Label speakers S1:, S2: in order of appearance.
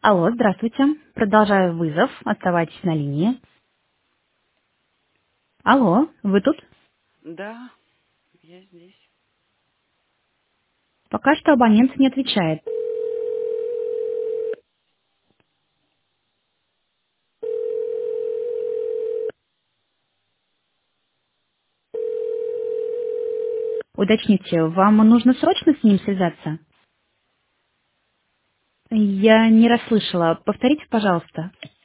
S1: Алло, здравствуйте. Продолжаю вызов. Оставайтесь на линии. Алло, вы тут?
S2: Да, я здесь.
S1: Пока что абонент не отвечает. Уточните, вам нужно срочно с ним связаться? Я не расслышала. Повторите, пожалуйста.